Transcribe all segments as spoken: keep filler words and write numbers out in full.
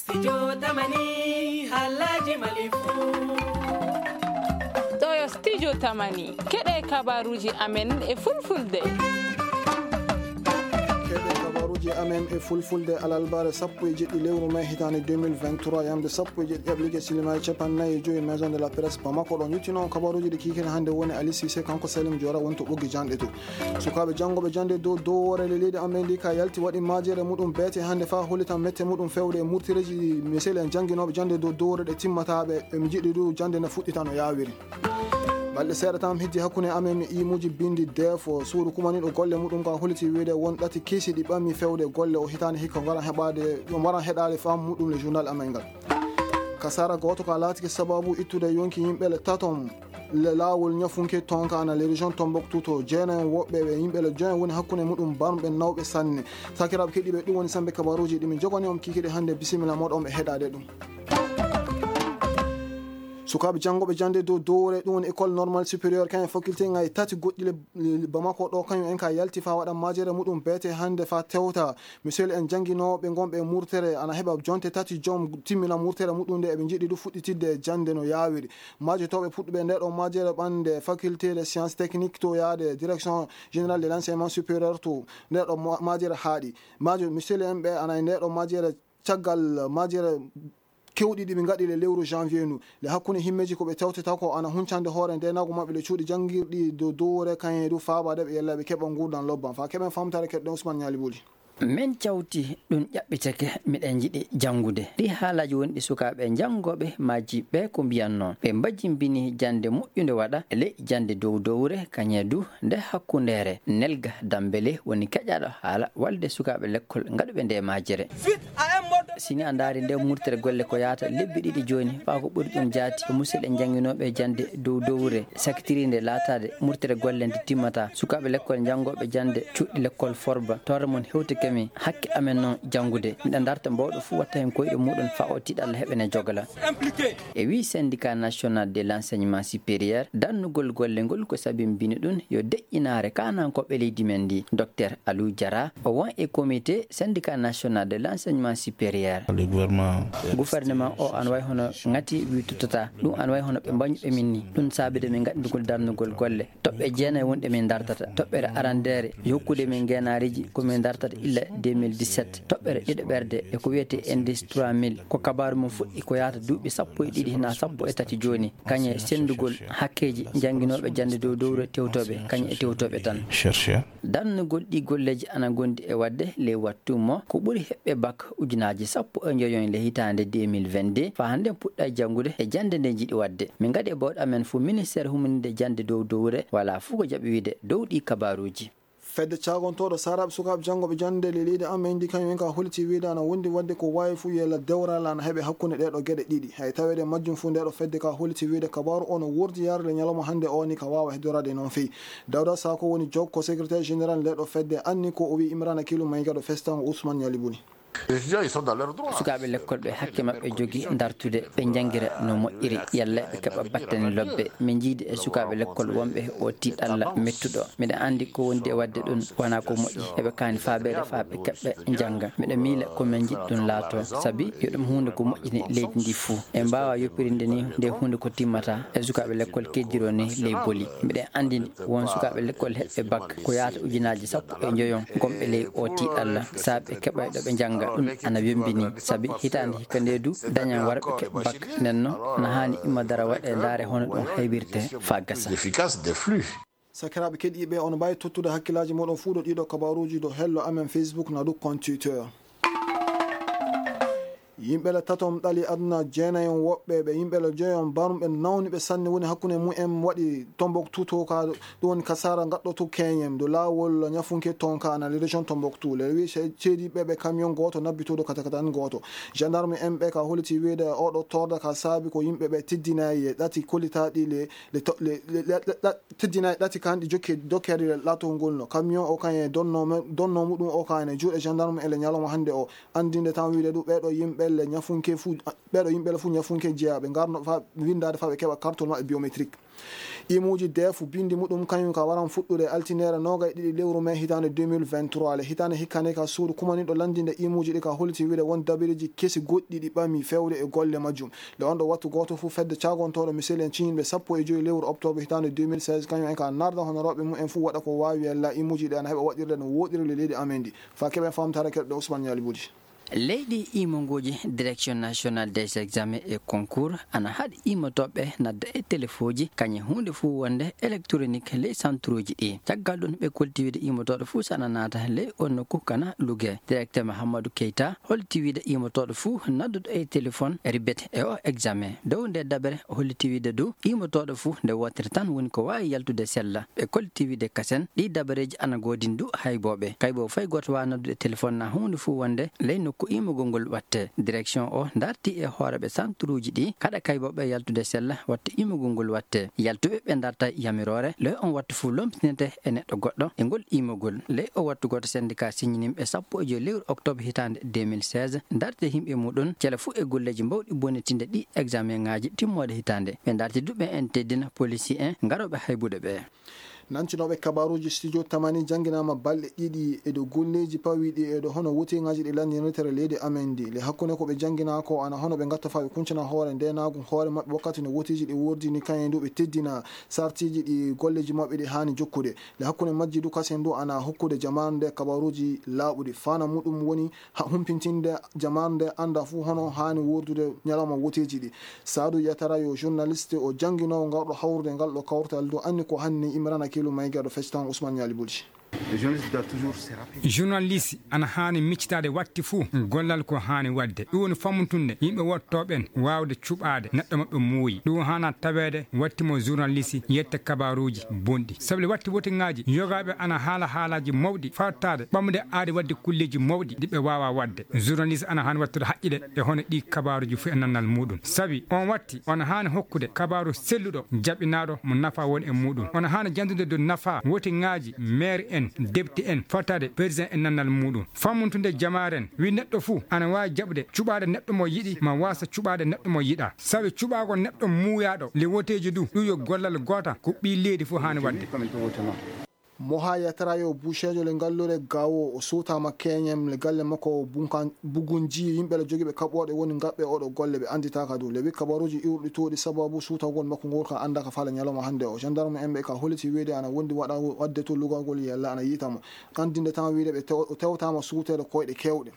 Studio Tamani Halaji Malifu. Toyo Studio Tamani keɗe kabaruji amen e fulfulde. Kabaruji amen e fulfulde alalbare sappo e jeɗɗi lewru mai hitande deux mille vingt-trois yamde sappo e jeɗɗi ɗeɓlige silima capannayi e joyi maison de la presse Bamako ɗon yuttino kabaruji ɗi kikene hande woni Ali Cissé kanko Salim Diora wonto ɓoggi janɗe to sukaɓe jangoɓe jande dow dowore leydi amen ndi ka yalti waɗi majere muɗum beete hande fa holitan mette muɗum fewde e murtireji misel en janguinoɓe jande dow dowore ɗe timmataɓe ɓe jiɗi ɗu jande ne fuɗɗita no yawiri balɗe seeɗa tam heddi hakkude amen e imuji bindi defo suudu kumaniɗo golle muɗum ka holiti wiide won ɗati kiisi ɗi ɓammi fewde golle o hitani hikka garan heɓade waran heɗade fam muɗum le journal amen ngal kasara goto ka laatiki sababu ittude yonki yimɓele taton le lawol ñafunke tonka ana le région Tombouctou to jeenayi woɓɓe ɓe yimɓele joyen woni hakkude muɗum barmɓe nawɓe sanne sakiraɓe keɗiɓe ɗum woni sambe kabaruji ɗimin jogani on kikiɗe hannde bisimilla moɗon ɓe heɗade ɗum sukaɓe jangoɓe jande dow dowre ɗum woni école normale supérieure kañum faculté ngayi tati goɗɗile Bamako ɗo kañum en ka yalti fa waɗa majere muɗum beete hande fa tewta monsieur en janguinoɓe gonɓe murtere ana heeɓa jonte tati joom timmina murtere muɗum nde eɓe jiiɗi ɗum fuɗɗitidde jande no yawiri majetoɓe puɗɗuɓe nde ɗo majere ɓande faculté de sciences techniques to yaade direction générale de l'enseignement supérieur to nde ɗo majere haaɗi majo monsieur en ɓe ana nde ɗo majere caggal majere kewɗi ɗi ɓe gaɗi le lewru janvier nu le hakkude himmeji koɓe tewteta ko ana huncande hoore ndenago mabɓe le cuuɗi janguirɗi dow dowre kañe du faabade ɓe yellaɓe keɓa gurdan lobban fa keɓen famtare keɗɗen Ousmane Ñali Boli min cawti ɗum ƴaɓɓitake miɗen jiɗi jangude ɗi haalaji wonɗi sukaɓe jangoɓe maji ɓe ko mbiyan noon ɓe mbajjimbini jande moƴƴude waɗa e ley jande dow dowre kañe du nde hakkundere Nelga Dambélé woni keƴaɗo haala walde sukaɓe l'école gaɗuɓe nde majere sini a daari nde murtere golle ko yahata lebbi ɗiɗi joni fa ko ɓuri ɗum jaati ko musidɗe janguinoɓe jande dow dowre sakitirinde laatade murtere golle nde timmata sukaɓe l'école jangoɓe jande cuɗɗi l'école Forba torre mon hewtike mi hakke amen noon jangude miɗa darta mbawɗo fuu watta hen koyɗe muɗum fa o tiiɗa Allah heɓene jogala e wi syndicat national de l'enseignement supérieur dannugol golle ngol ko sabimbini ɗum yo deƴƴinare kanankoɓe leydi men ndi docteur Alou Diara o won e comité syndicat national de l'enseignement supérieur gouvernement o an way hono ngati wi tuttata ɗum an way hono ɓe mbañuɓe min ni ɗum saabide min gaɗɗugol darnugol golle toɓɓe jeenayi wonɗe min dartata toɓɓere arandere hokkude min ngenariji komin dartata illa deux mille dix-sept toɓɓere ɗiɗo ɓerde e ko wiyete indice trois mille ko kabaru mum fuɗɗi ko yahata duuɓi sappo e ɗiɗi hina sappo e tati joni kañe sendugol hakkeji janguinoɓe jande dow dowre tewtoɓe kañe e tewtoɓe tan darnugol ɗi golleji ana gondi e wadde ley wattumo ko ɓuuri heɓɓe bac ujunaji sappo e joyon le hitande deux mille vingt-deux fa hande puɗɗa jangude e jande nde jiiɗi wadde min gaɗi e bawɗo amen fo ministére huminide jande dow dowre wala fuu ko jaɓi wiide dow ɗi kabaruji fedde cagontoɗo saraɓe sukaɓe jangoɓe jande le leydi amen ndi kañum en ka holiti wiide ana wondi wadde ko wawi fuu yella dewral ana heeɓe hakkude ɗeɗo gueɗe ɗiɗi hay tawede majjum fuu ndeɗo fedde ka holiti wiide kabaru ono wurdi yarde ñalawma hande o ni ka wawa heddorade noon fewi Dawda Sako woni jokko secrétaire général ndeɗo fedde anni ko o wi Imrana Kilou Maygaɗo festan Ousmane Ñali Boni sukaɓe l'école ɓe hakke mabɓe jogui dartude ɓe janguira no moƴƴiri yalla ɓe keeɓa battane lobbe min jiidi e sukaɓe l'école wonɓe o tiiɗalla mettuɗo miɗa andi ko wondi e wadde ɗum wona ko moƴƴi eɓe kani faaɓede fa ɓe keɓɓe jangga miɗa miila komin jiɗi ɗum laato saabi yo ɗum hunde ko moƴƴini leydi ndi fuu e mbawa yoppirinde ni nde hunde ko timmata e sukaɓe l'école kejjiro ni ley booli miɗen andini won sukaɓe l'école heɓɓe bac ko yahata ujunaji sappo e joyon gomɓe ley o tiiɗalla sa ɓe keɓa ɗo ɓe jangga ɗum ana wembini saabi hitande hikka nde du dañan warɓe keɓe bac nenno na hani imma dara waɗe ndaare hono ɗum heywirte fa gasa sakiraɓe keɗiɓe on mbawi tottude hakkillaji moɗon fuu ɗo ɗiɗo kabaruji ɗo hello amen Facebook na du compte Twitter yimɓele tatom ɗali aduna jeenayi woɓɓe ɓe yimɓele joyon barumɓe nawniɓe sanne woni hakkude mumen waɗi Tombouctou to ka ɗum woni kasara gaɗɗo to keñem do lawol ñafunke tonka ana le région Tombouctou le wi ceediɓe ɓe camion goto nabbituɗo katakatan goto gendarme en ɓe ka holiti wiide oɗo torda ka saabi ko yimɓeɓe teddinayi e ɗati kollitaɗi le teddinayi ɗati kan ɗi jokki dokkede le latol ngol no camion o kañe donno donno muɗum o kane juuɗe gendarme ele ñalawma hande o andinde tan wiide ɗu ɓeɗo yimɓe yimɓe ñafunke fu ɓeɗo yimɓe fu ñafunke jeeya ɓe garno fa windade fa ɓe keɓa carton maɓɓe biométrique imuji defu bindi muɗum kañum ka waran fuɗɗude altinere noga e ɗiɗi lewru mai hitande deux mille vingt-trois le hitande hikkane ka suudu kumaniɗo landinde imuji ɗi ka holti wiide won dabiriji kesi goɗɗi ɗi ɓami fewde e golle majjum le on ɗo wattu goto fu fedde cagontoɗo misel en ciñinɓe sappo e joyi lewru octobre hitande deux mille seize kañum en ka narda honoroɓe mum en fu waɗa ko wawi yalla imuji ɗi ana heeɓa waɗirde no woɗiri le leydi amen ndi fa keɓen famtare keɗɗo Ousmane Yali Bouji. leydi imongoji direction national des examens et concours ana haɗi imotoɓe nadda e téléphone ji kañe hunde fuu wonde électronique ley centre uji ɗi caggal ɗum ɓe koltiwide imotoɗo fuu sana naata ley on nokku kana Louga directeur Mahamadou Keita holtiwide imotoɗo fuu nadduɗo e téléphone ribete e o examen dow nde dabere holtiwide dow imotoɗo fuu nde wotere tan woni ko wawi yaltude sella ɓe koltiwide kasen ɗi dabareji ana godin du hayboɓe kaybo fay goto wawi naddude téléphone na hunde fuu wonde ley nokku ko imugol ngol watte direction o darti e hooreɓe centre uji ɗi kaɗa kayboɓe yaltude sella watta imugol ngol watte yaltuɓe ɓe darta yamirore ley on wattu fuu lomtinete e neɗɗo goɗɗo e ngol imugol ley o wattu goto syndicat signanimɓe sappo e joyi lewru octobre hitande deux mille seize darde himɓe muɗum cele fuu e golleji mbawɗi bonnitinde ɗi examen ngaji timmode hitande ɓe darti duɓe en teddina polici en garoɓe haybude ɓe nancinoɓe kabaruji studio tamani jangguinama balɗe ɗiɗi eɗo golleji pawiɗi eɗo hono wutegaji ɗi landinotere leydi amen ndi le hakkude koɓe janggina ko ana hono ɓe gatta fa ɓe kuncana hoore ndenagu hoore mabɓe wakkati no wotiji ɗi wordini kañe ndu ɓe teddina sartiji ɗi golleji mabɓe ɗi hani jokkude le hakkude majji du kasen ndu ana hokkude jamanu nde kabaruji laaɓuɗi fana muɗum woni humpintinde jamanu nde anda fuu hono hani wordude ñalawma woteji ɗi Sadou Yatara yo journaliste o jangginowo ngarɗo hawrude ngal ɗo kawrtal du anni ko hanni Imrana Kilo Maïga festan Ousmane Yali Bouji. journaliste ana hani miccitade watti fuu gollal ko hani wadde ɗum woni fammutunde yimɓe wottoɓen wawde cuɓade neɗɗo mabɓe muuyi ɗum hana tawede wattimo journaliste yetta kabaruji bonɗi sabi watti wotingaji yogaɓe ana haala haalaji mawɗi fattade ɓamde aade wadde kulleji mawɗi ɗiɓe wawa wadde journaliste ana hani wattude haqqide e hono ɗi kabaruji fu e nannal muɗum sabi on watti ona hani hokkude kabaru selluɗo jaɓɓinaɗo mo nafa woni e muɗum ona hani jandude do nafa wotingaji maire en debti en fottade président en nannal muɗum fammuntude jamaren wi neɗɗo fuu ana wawi jaɓde cuɓade neɗɗo mo yiɗi ma wasa cuɓade neɗɗo mo yiɗa sabi cuɓago neɗɗo muuyaɗo le woteji du ɗum yo gollal gota ko ɓi leydi fuu hani wadde Moha Yatarayo Bouchejo le gallure gawo o sutama keñem le galle makko bugunji yimɓe le jogiɓe kaɓoɗe woni gaɓɓe oɗo golle ɓe anditaka dow le wi kabaruji iwɗi toɗi sababu sutagol makko ngol ka anda ka faala ñalawma hande o gendarme en ɓe ka holiti wiide ana wondi waɗa wadde to lugagol yalla ana yitamo andinde tan wiide ɓe tewtama suutede koyɗe kewɗe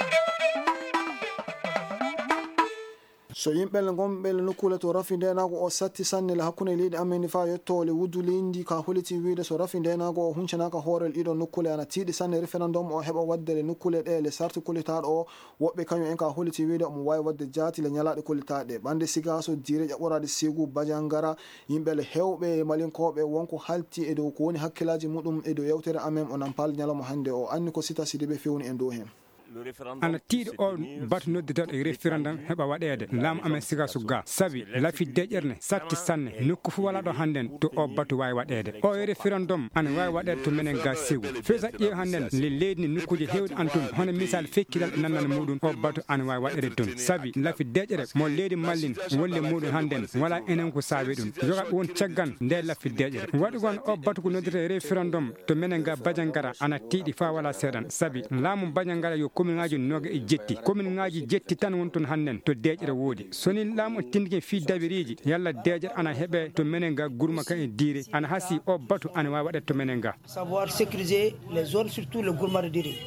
so yimɓele gonɓele nokkule to rafi ndenago o satti sanne le hakkude leydi amen fa yettole wuddu leydi ka holiti wiide so rafi ndenago o huncanaka hoorel ɗiɗon nokkule ana tiiɗi sanne référendum o heɓa wadde le nokkule ɗe le sarti kullitaɗo o woɓɓe kañum en ka holiti wiide omo wawi wadde jaati le ñalaɗe kullitaɗe ɓande sigaso dire ƴaɓɓorade Ségou Badiangara yimɓele hewɓe malinkoɓe wonko halti e dow ko woni hakkillaji muɗum e dow yewtere amen o nampal ñalawma hande o anni ko Sita Sidibé fewni en dow hen ana tiiɗi o batu noddutoɗo e référendum heɓa waɗede laamu amen Sigassou Ga sabi lafi deƴƴerne satti sanne nokku fu wala ɗo hannden to o batu wawi waɗede o e référendum ana wawi waɗede to menen ga Ségou fesa ƴeew hannden le leydi ni nokkuji hewɗi antun hono misal fekkidal e nannal muɗum o batu ana wawi waɗede toon sabi lafi deƴƴere mo leydi mallin wolle muɗum hannden wala enen ko saabi ɗum yogaɓe won caggan nde lafi deƴƴere waɗi gon o batu ko nodduto e référendum to menen ga Badiangara ana tiiɗi fa wala seeɗan sabi laamu Badiangara yo commune ngaji noga e jetti commune ngaji jetti tan won toon hannden to deƴƴere woodi soni laamu tindike fi dabiriji yalla deƴƴere ana heeɓe to menen ga Gourma ka e Diri ana hasi o batu ana wawi waɗede to menen ga savoir sécuriser les zones surtout le Gourma de Diri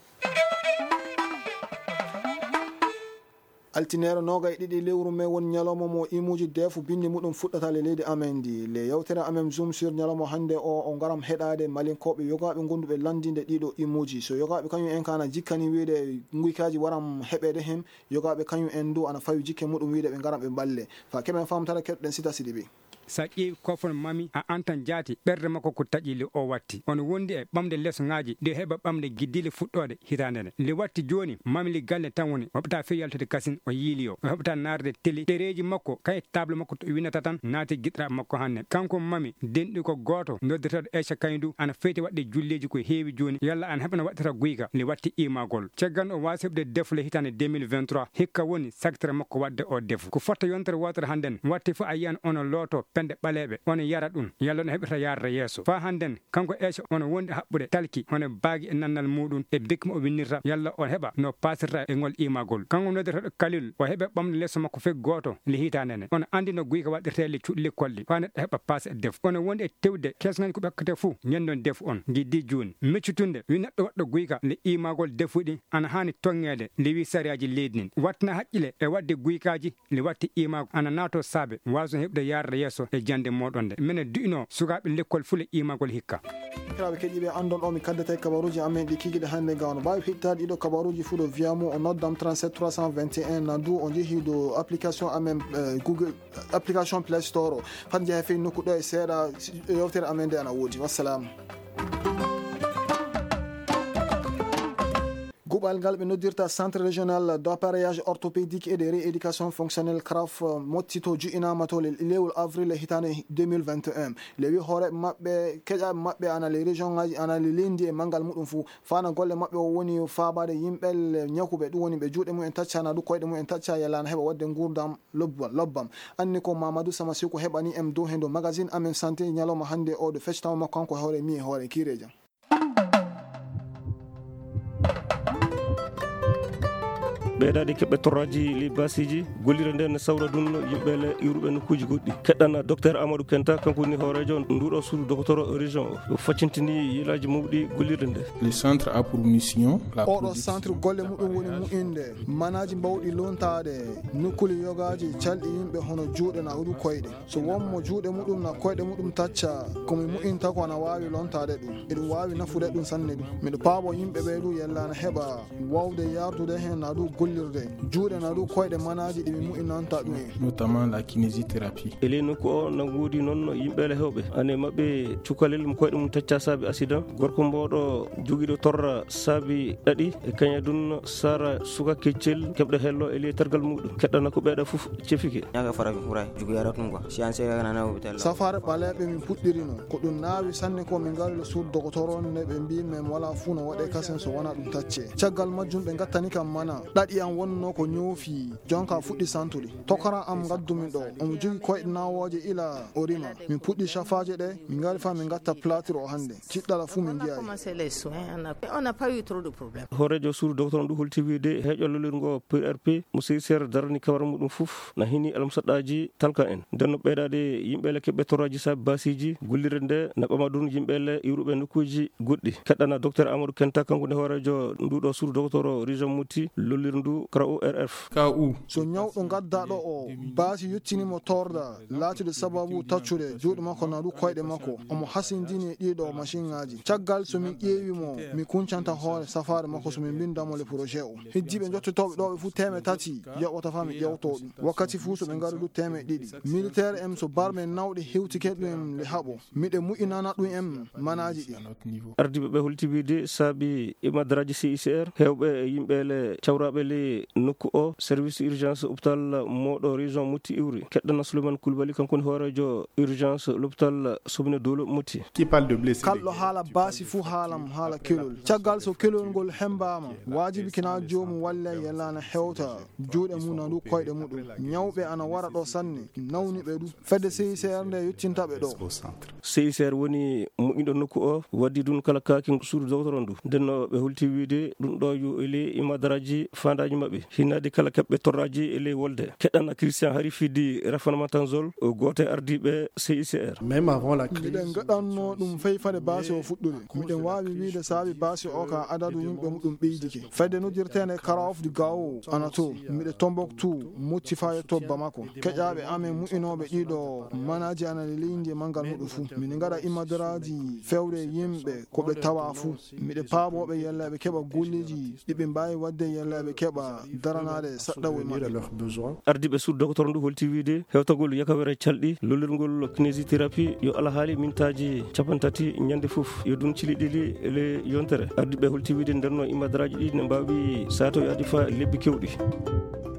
altinere noga e ɗiɗi lewru mai won ñalawma mo imuji defu bindi muɗum fuɗɗata le leydi amen ndi le yewtere amen zoom sur ñalawma hande o o garam heɗade malinkoɓe yogaɓe gonduɓe landinde ɗiɗo imuji so yogaɓe kañum en kana jikkani wiide guykaji waram heɓede hen yogaɓe kañum en du ana fawi jikke muɗum wiide ɓe garam ɓe balle fa keɓen famtara keɗɗen Sita Sidibé sa ƴeewi kofon mami a antan jaati ɓerde makko ko taƴili o watti on wondi e ɓamde leso ngaji nde heɓa ɓamde giddile fuɗɗode hitande nde nde watti joni mamili galle tan woni o heɓata fe yaltude kasin o yiili o o heɓata narde télé ɗereji makko kay table makko to winata tan naati giɗɗiraɓe makko hanne kanko mami denɗi ko goto noddirteɗo Aisha Kayndu ana feyti wadde julleji ko heewi joni yalla an heɓana waɗata guyka nde watti imagol caggal o waasi heɓde defle hitande deux mille vingt-trois hikka woni secteur makko wadde o defu ko fotta yontere wotere handen watti fo a yiyan ono looto pende ɓaleɓe ono yara ɗum yalla no heɓata yarde yeeso fa handen kanko Aisha ono wondi haɓɓude talki ono baagi e nannal muɗum e bekki mo o winnirta yalla on heɓa no pasirta e ngol imagol kanko noddirteɗo Kalil o heɓe ɓamde lesso makko fe goto le hitande nde ono andi no guyka waɗirtele cuɗle kolli fa neɗɗo heɓa passe e defu ono wondi e tewde kesgaji ko ɓekkate fou ñandon defu on giddi joni meccutunde wi neɗɗo waɗɗo guyka le imagol defuɗi ana hani tonguede le wi sariyaji leydi nin wattina haqqile e wadde guykaji le watti imago ana nato saabe waso heɓde yarde yesso e jande moɗon nde minen du'ino sukaɓe l'école fule imagol hikka kiraɓe keɗiɓe andon o mi kaddata e kabaruji amen ɗi kikiɗe hannde gawno mbawi hettade ɗiɗo kabaruji fuu ɗo wiyamo o noddam trente-sept trois cent vingt et un na du o jeehi do application amen google application play store o fat jeeha fewi nokku ɗo e seeɗa yewtere amen nde ana woodi wassalamu guɓal ngal ɓe noddirta centre régional d' appareillage orthopédique et de rééducation fonctionnelle C R A F mottito juɗinama to lewol avril hitande deux mille vingt et un le wi hooreɓe maɓɓe keƴaɓe maɓɓe ana les région ngaji ana le lendi e manggal muɗum fou fana golle maɓɓe o woni fabade yimɓel ñakuɓe ɗum woni ɓe juuɗe mumen tacca na ɗum koyɗe mumen tacca yalana heeɓa wadde gurdam lobbam lobbam anni ko Mamadou Samassi ko heɓani em dow hen do magazine amen santé ñalawma hande o ɗo feccitama makko kanko hoore mi e hoore kireja ɓeeɗaɗi keɓɓe torraji li basiji gollira nde ne sawra ɗum yimɓele iwruɓe nokkuji goɗɗi keɗɗan docteur Amadou Kenta kanko woni hoorejo nduɗo suudu docteur région o faccintini yilaji mawɗi gollirde nde le centre a pour mission oɗo centre golle muɗum woni mu'inde manaji mbawɗi lontade nokkuli yogaji calɗi yimɓe hono juuɗe na ɗum koyɗe so wonmo juuɗe muɗum na koyɗe muɗum tacca komi mu'inta ko ana wawi lontade ɗum eɗum wawi nafude ɗum sanne ɗum miɗo paabo yimɓe ɓe ɗu yellana heɓa wawde yardude hen na ɗum gollirde juuɗe na ɗum koyɗe manaji ɗimi mu'inanta ɗum en notamment la kinésithérapie ele nokku o na woodi noon yimɓele hewɓe ane mabɓe cukalel mo koyɗe mum tacca saabi accident gorko mboɗo joguiɗo torra saabi ɗaɗi e kaña dun sara suka keccel keɓɗo hello ele targal muɗum keɗɗana ko ɓeeɗa foof cefike ñaga farabi huray jugu yarat ɗum quoi science nana hôpital safare ɓaleɓe min puɗɗirino ko ɗum naawi sanne ko min ngari le suud docteur on ne ɓe mbi men wala fuu no waɗe kasen so wona ɗum tacce caggal majjum ɓe gattani kam mana ɗaɗi am wonno ko ñoofi jonka fuɗɗi santude tokara am gaddumin ɗo omo jogi koyɗe nawoje ila o rima min puɗɗi chafaje ɗe min ngari fa min gatta platir o hannde ciɗɗala fuu min jiyayi hoorejo suudu docteur on ɗum holti wiide heƴollolirgo P R P mo sesere darani kawara muɗum fof na hini almusaɗɗaji talka en nden no ɓeydade yimɓele keɓɓe torraji saabi basiji gollirde nde na ɓama ɗum yimɓele iwruɓe nokkuji goɗɗi keɗɗana docteur Amadou Kenta kanko nde hoorejo nduɗo suudu docteur région Mouti lollir ndu K R A O R F ka u so ñawɗo gaddaɗo o baasi yettinimo torda laatude sababu taccude juuɗe makko na ɗum koyɗe makko omo hasindini e ɗiɗo machine ngaji caggal somin ƴeewimo mi kuncanta hoore safare makko somin bindamo le projet o heddiɓe jottotoɓe ɗo ɓe fuu teme tati yoɓata fa mi ƴewto ɗum wakkati fuu soɓe ngari ɗum teme ɗiɗi militaire em so barme nawɗe hewtike ɗum le haɓo miɗe mu'inana ɗum em manaji ɗi ardiɓe ɓe holti wiide saabi e madaraji C I C R hewɓe e yimɓele cawraɓe le nokku o service urgence hôpital moɗo région Mouti iwri keɗɗana Souleymane Koulibaly kankone hoorejo urgence l'hôpital Sobine Dolo Mouti kalɗo haala baasi fuu haalam haala kelol caggal so kelol ngol hembama wajibi kina jomum walle yellana hewta juuɗe mum na ɗum koyɗe muɗum ñawɓe ana wara ɗo sanne nawni ɓe ɗum fedde C I C R nde yettintaɓe ɗo C I C R woni moƴƴinɗo nokku o waddi ɗum kala kakin suudu docteur on ndu ndenno ɓe holti wiide ɗum ɗo yo ele imadaraji fandaji mabɓe hinnade kala keɓɓe torraji ele wolde keɗɗana Christian Hari fidi rafanama tanzol goto e ardiɓe C I C R même avant la crise miɗen gaɗanno ɗum fey fade baasi o fuɗɗude miɗen wawi wiide saabi baasi o ka adadu yimɓe muɗum ɓeydike fedde noddirtene Karaof du Gao ana to miɗe Tombouctou Mouti fa yetto Bamako keƴaɓe amen mu'inoɓe ɗiɗo manaji ana leydi mangal muɗum fuu miɗe gaɗa imadaraji fewde yimɓe koɓe tawa fuu miɗe paaboɓe yellaɓe keɓa golliji ɗiɓe mbawi wadde yellaɓe keɓa heɓa daranade saɗɗawo e maɓɓe. ardiɓe suudu docteur ndu holti wiide hewtagol yakawere calɗi lollirgol kinésithérapie yo alahaali mintaji capan tati ñande fof yo ɗum cili ɗiɗi ele yontere ardiɓe holti wiide ndenno imadaraji ɗi ne mbawi sato yaadi fa lebbi kewɗi.